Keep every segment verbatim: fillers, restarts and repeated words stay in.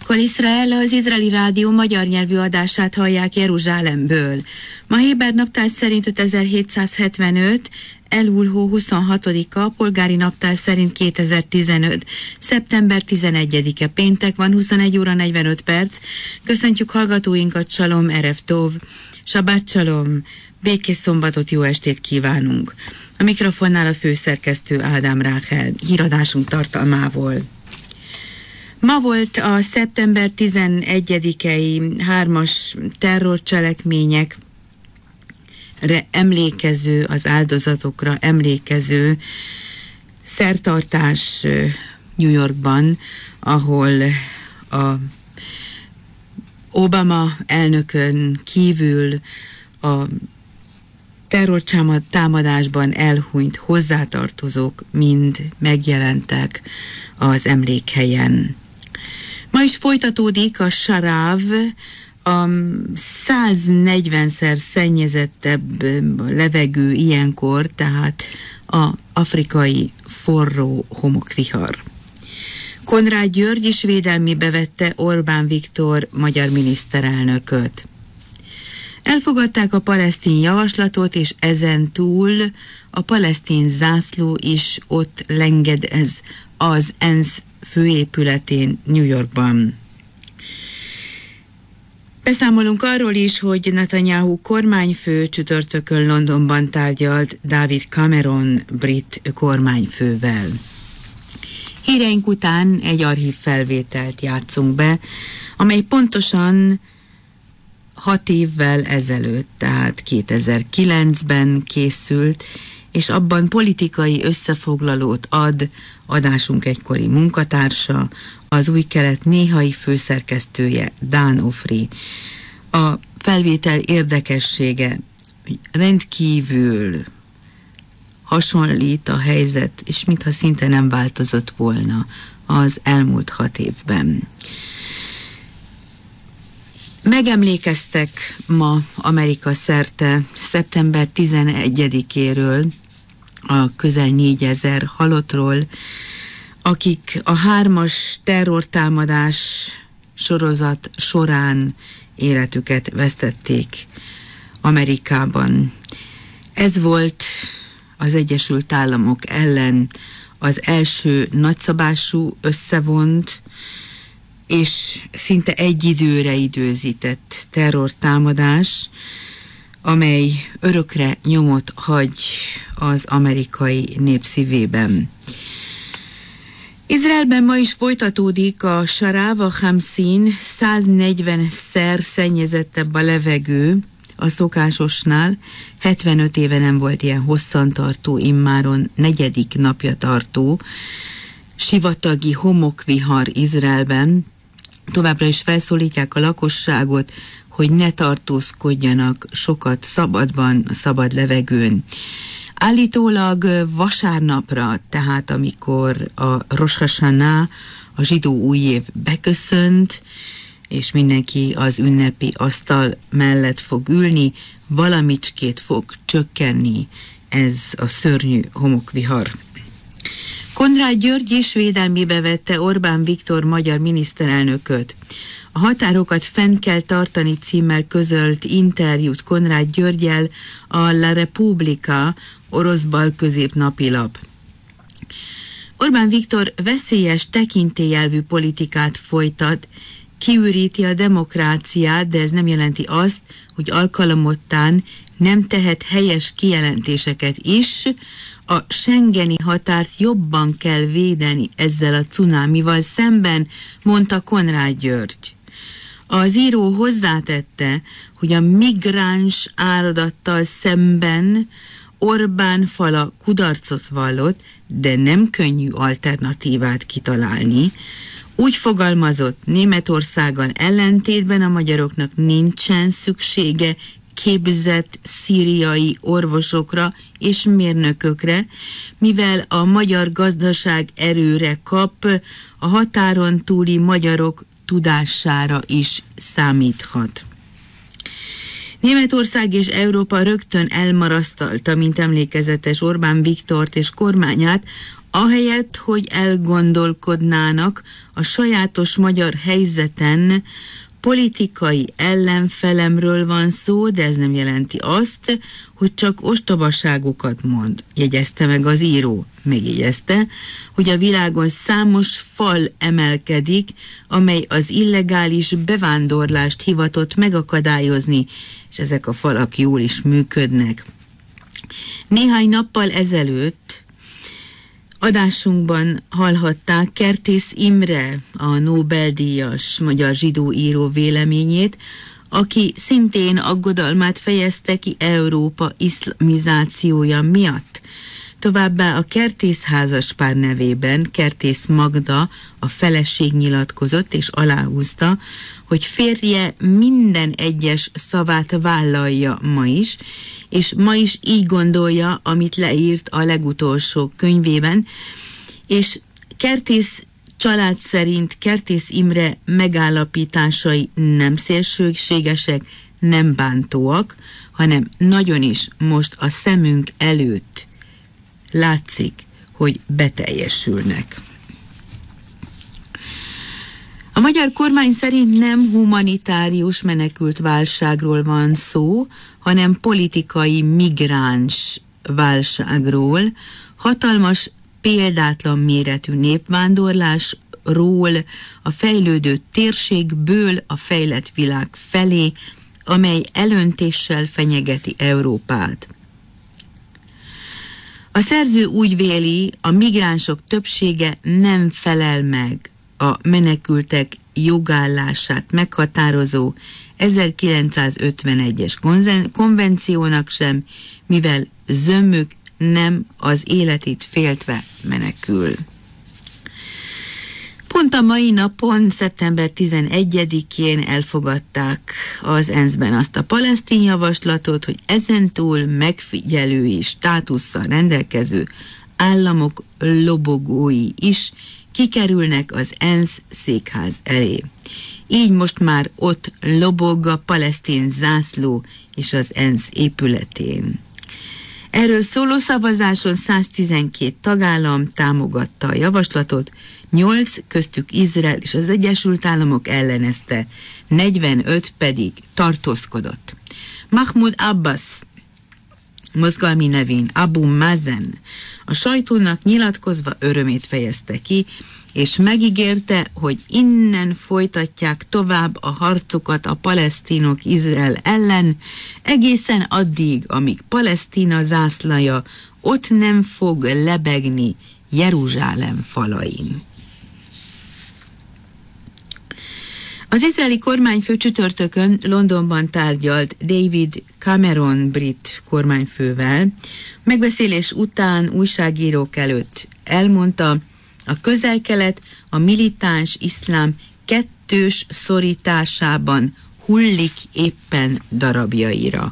Kol Izrael, az izraeli rádió magyar nyelvű adását hallják Jeruzsálemből. Ma héber naptár szerint ötezer-hétszázhetvenöt, Elul hó huszonhatodika, polgári naptár szerint kétezer-tizenöt, szeptember tizenegyedike, péntek van, huszonegy óra negyvenöt perc. Köszöntjük hallgatóinkat, Salom Erev Tov, Sabát Salom, békés szombatot, jó estét kívánunk. A mikrofonnál a főszerkesztő Ádám Ráhel, híradásunk tartalmával. Ma volt a szeptember tizenegyedikei hármas terrorcselekményekre emlékező, az áldozatokra emlékező szertartás New Yorkban, ahol a Obama elnökön kívül a terrortámadásban elhunyt hozzátartozók mind megjelentek az emlékhelyen. Ma is folytatódik a Saráv, a száznegyvenszer szennyezettebb levegő ilyenkor, tehát a afrikai forró homokvihar. Konrád György is védelmébe vette Orbán Viktor magyar miniszterelnököt. Elfogadták a palesztin javaslatot, és ezen túl a palesztin zászló is ott lengedez az ENSZ főépületén New Yorkban. Beszámolunk arról is, hogy Netanyahu kormányfő csütörtökön Londonban tárgyalt David Cameron brit kormányfővel. Híreink után egy archív felvételt játszunk be, amely pontosan hat évvel ezelőtt, tehát kétezer-kilencben készült, és abban politikai összefoglalót ad adásunk egykori munkatársa, az Új Kelet néhai főszerkesztője, Dán Ofri. A felvétel érdekessége rendkívül hasonlít a helyzet, és mintha szinte nem változott volna az elmúlt hat évben. Megemlékeztek ma Amerika szerte szeptember tizenegyedikéről, a közel négyezer halottról, akik a hármas terrortámadás sorozat során életüket vesztették Amerikában. Ez volt az Egyesült Államok ellen az első nagyszabású összevont és szinte egy időre időzített terrortámadás, amely örökre nyomot hagy az amerikai nép szívében. Izraelben ma is folytatódik a Saráv, a Hamszin, száznegyvenszer szennyezettebb a levegő a szokásosnál. hetvenöt éve nem volt ilyen hosszantartó, immáron negyedik napja tartó sivatagi homokvihar Izraelben. Továbbra is felszólítják a lakosságot, hogy ne tartózkodjanak sokat szabadban, a szabad levegőn. Állítólag vasárnapra, tehát amikor a Rosh Hashanah, a zsidó új év beköszönt, és mindenki az ünnepi asztal mellett fog ülni, valamicskét fog csökkenni ez a szörnyű homokvihar. Konrád György is védelmébe vette Orbán Viktor magyar miniszterelnököt. A határokat fenn kell tartani címmel közölt interjút Konrád Györggyel a La Repubblica, orosz bal középnapilap. Orbán Viktor veszélyes tekintélyelvű politikát folytat, kiüríti a demokráciát, de ez nem jelenti azt, hogy alkalomottán nem tehet helyes kijelentéseket is. A schengeni határt jobban kell védeni ezzel a cunámival szemben, mondta Konrád György. Az író hozzátette, hogy a migráns áradattal szemben Orbán fala kudarcot vallott, de nem könnyű alternatívát kitalálni. Úgy fogalmazott, Németországgal ellentétben a magyaroknak nincsen szüksége képzett szíriai orvosokra és mérnökökre, mivel a magyar gazdaság erőre kap, a határon túli magyarok tudására is számíthat. Németország és Európa rögtön elmarasztalta, mint emlékezetes Orbán Viktort és kormányát, Ahelyett, hogy elgondolkodnának a sajátos magyar helyzeten, politikai ellenfelemről van szó, de ez nem jelenti azt, hogy csak ostobaságokat mond, jegyezte meg az író. Megjegyezte, hogy a világon számos fal emelkedik, amely az illegális bevándorlást hivatott megakadályozni, és ezek a falak jól is működnek. Néhány nappal ezelőtt adásunkban hallhatták Kertész Imre, a Nobel-díjas magyar zsidó író véleményét, aki szintén aggodalmát fejezte ki Európa iszlamizációja miatt. Továbbá a Kertész házaspár nevében Kertész Magda, a feleség nyilatkozott és aláhúzta, hogy férje minden egyes szavát vállalja ma is, és ma is így gondolja, amit leírt a legutolsó könyvében, és Kertész család szerint Kertész Imre megállapításai nem szélsőségesek, nem bántóak, hanem nagyon is most a szemünk előtt látszik, hogy beteljesülnek. A magyar kormány szerint nem humanitárius menekült válságról van szó, hanem politikai migráns válságról, hatalmas, példátlan méretű népvándorlásról, a fejlődő térségből a fejlett világ felé, amely elöntéssel fenyegeti Európát. A szerző úgy véli, a migránsok többsége nem felel meg a menekültek jogállását meghatározó ezerkilencszázötvenegyes konvenciónak sem, mivel zömük nem az életét féltve menekül. Pont a mai napon, szeptember tizenegyedikén elfogadták az é en es-ben azt a palesztin javaslatot, hogy ezentúl megfigyelői státusszal rendelkező államok lobogói is kikerülnek az é en es székház elé. Így most már ott lobog a palesztin zászló és az é en es épületén. Erről szóló szavazáson száztizenkét tagállam támogatta a javaslatot, nyolc, köztük Izrael és az Egyesült Államok ellenezte, negyvenöt pedig tartózkodott. Mahmoud Abbas, mozgalmi nevén Abu Mazen, a sajtónak nyilatkozva örömét fejezte ki, és megígérte, hogy innen folytatják tovább a harcokat a palesztinok Izrael ellen, egészen addig, amíg Palesztina zászlaja ott nem fog lebegni Jeruzsálem falain. Az izraeli kormányfő csütörtökön Londonban tárgyalt David Cameron brit kormányfővel. Megbeszélés után újságírók előtt elmondta, a Közel-Kelet a militáns iszlám kettős szorításában hullik éppen darabjaira.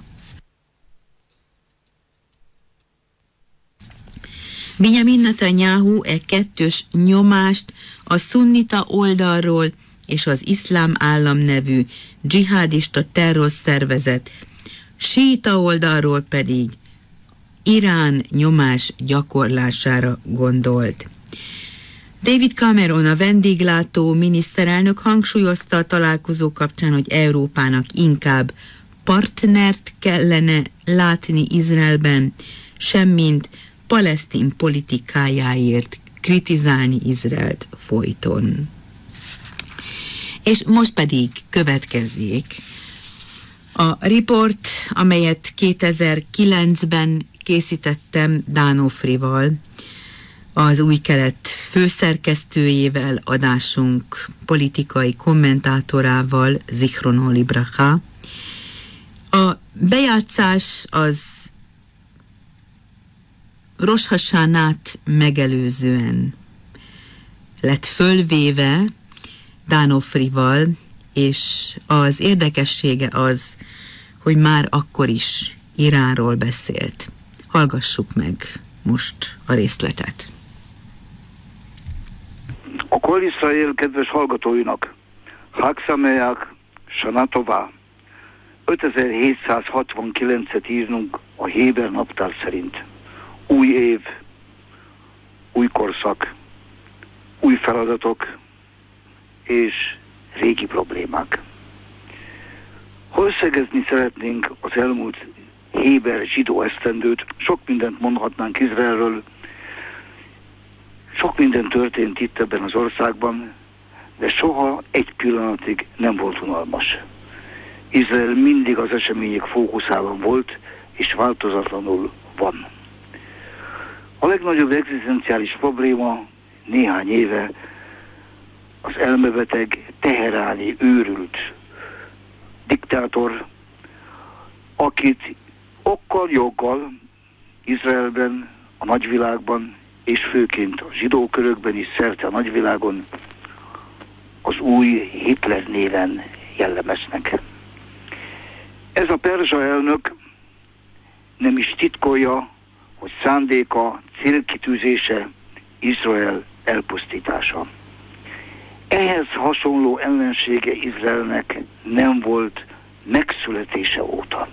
Benjamin Netanyahu e kettős nyomást a szunnita oldalról és az iszlám állam nevű dzsihádista terrorszervezet, síita oldalról pedig Irán nyomás gyakorlására gondolt. David Cameron, a vendéglátó miniszterelnök hangsúlyozta a találkozó kapcsán, hogy Európának inkább partnert kellene látni Izraelben, semmint palesztin politikájáért kritizálni Izraelt folyton. És most pedig következzék a riport, amelyet kétezer-kilencben készítettem Dánofrival, az Új Kelet főszerkesztőjével, adásunk politikai kommentátorával, Zichrono Libracha. A bejátszás az Rosh Hashanát megelőzően lett fölvéve Dánofrival, és az érdekessége az, hogy már akkor is Iránról beszélt. Hallgassuk meg most a részletet. A Kol Iszrael kedves hallgatóinak, Hag Sameach, Shana Tová. ötezer-hétszázhatvankilencet írnunk a héber naptár szerint. Új év, új korszak, új feladatok és régi problémák. Ha összegezni szeretnénk az elmúlt héber zsidó esztendőt, sok mindent mondhatnánk Izraelről, sok minden történt itt ebben az országban, de soha egy pillanatig nem volt unalmas. Izrael mindig az események fókuszában volt, és változatlanul van. A legnagyobb egzisztenciális probléma néhány éve az elmebeteg, teheráni, őrült diktátor, akit okkal, joggal Izraelben, a nagyvilágban, és főként a zsidó körökben is szerte a nagyvilágon az új Hitler néven jellemeznek. Ez a perzsa elnök nem is titkolja, hogy szándéka, célkitűzése Izrael elpusztítása. Ehhez hasonló ellensége Izraelnek nem volt megszületése óta.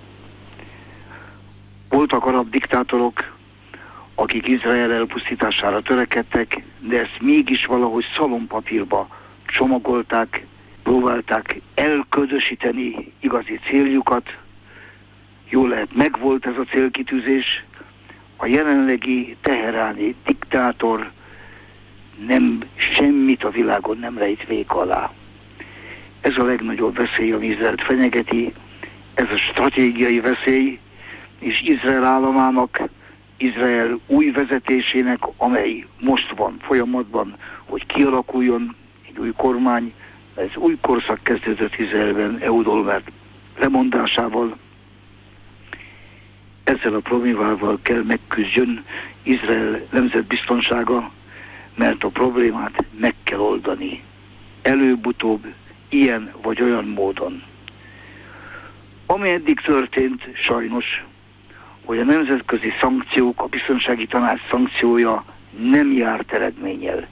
Voltak arab diktátorok, akik Izrael elpusztítására törekedtek, de ezt mégis valahogy szalompapírba csomagolták, próbálták elködösíteni igazi céljukat. Jól lehet, megvolt ez a célkitűzés. A jelenlegi teheráni diktátor nem semmit a világon nem rejt véka alá. Ez a legnagyobb veszély, ami Izraelt fenyegeti, ez a stratégiai veszély, és Izrael államának, Izrael új vezetésének, amely most van folyamatban, hogy kialakuljon egy új kormány, ez új korszak kezdődött Izraelben Ehud Olmert lemondásával. Ezzel a problémával kell megküzdjön Izrael nemzetbiztonsága, mert a problémát meg kell oldani. Előbb-utóbb, ilyen vagy olyan módon. Ami eddig történt, sajnos, hogy a nemzetközi szankciók, a biztonsági tanács szankciója nem járt eredménnyel.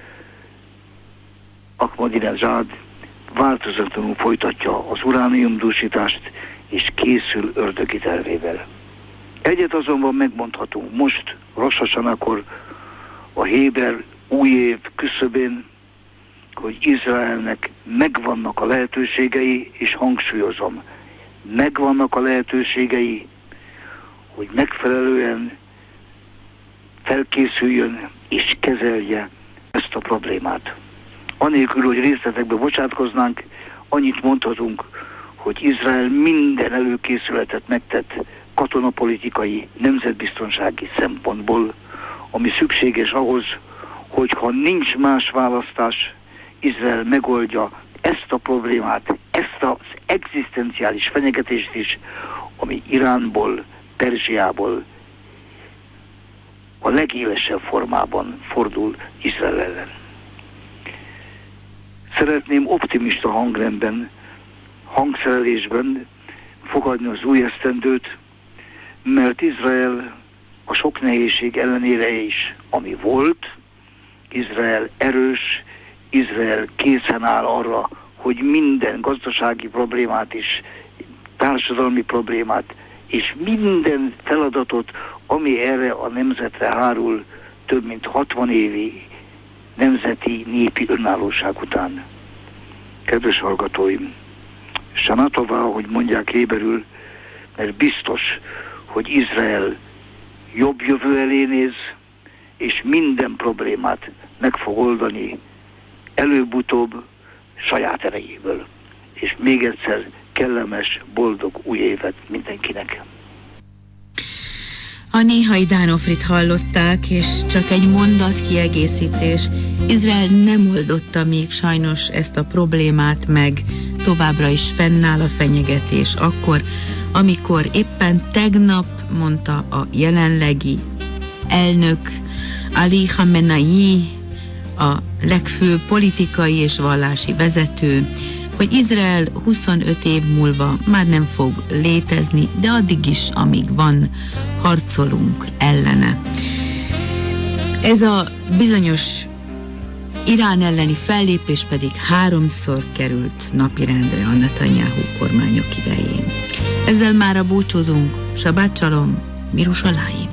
Ahmadinejad változatlanul folytatja az urániumdúsítást, és készül ördögi tervével. Egyet azonban megmondhatunk most, Rosh Hashanakor, a héber új év küszöbén, hogy Izraelnek megvannak a lehetőségei, és hangsúlyozom, megvannak a lehetőségei, hogy megfelelően felkészüljön és kezelje ezt a problémát. Anélkül, hogy részletekbe bocsátkoznánk, annyit mondhatunk, hogy Izrael minden előkészületet megtett katonapolitikai, nemzetbiztonsági szempontból, ami szükséges ahhoz, hogyha nincs más választás, Izrael megoldja ezt a problémát, ezt az egzisztenciális fenyegetést is, ami Iránból, Perzsiából a legélesebb formában fordul Izrael ellen. Szeretném optimista hangrendben, hangszerelésben fogadni az új esztendőt, mert Izrael a sok nehézség ellenére is, ami volt, Izrael erős, Izrael készen áll arra, hogy minden gazdasági problémát is, társadalmi problémát, és minden feladatot, ami erre a nemzetre hárul több mint hatvan évi nemzeti népi önállóság után. Kedves hallgatóim, Shana Tova, ahogy mondják héberül, mert biztos, hogy Izrael jobb jövő elé néz, és minden problémát meg fog oldani előbb-utóbb saját erejéből. És még egyszer kellemes, boldog új évet mindenkinek. A néhai Dánofrit hallották, és csak egy mondat kiegészítés. Izrael nem oldotta még sajnos ezt a problémát meg, továbbra is fennáll a fenyegetés akkor, amikor éppen tegnap mondta a jelenlegi elnök Ali Khamenei, a legfőbb politikai és vallási vezető, hogy Izrael huszonöt év múlva már nem fog létezni, de addig is, amíg van, harcolunk ellene. Ez a bizonyos Irán elleni fellépés pedig háromszor került napirendre a Netanyahu kormányok idején. Ezzel mára búcsúzunk. Sabát csalom, Mirushalayim.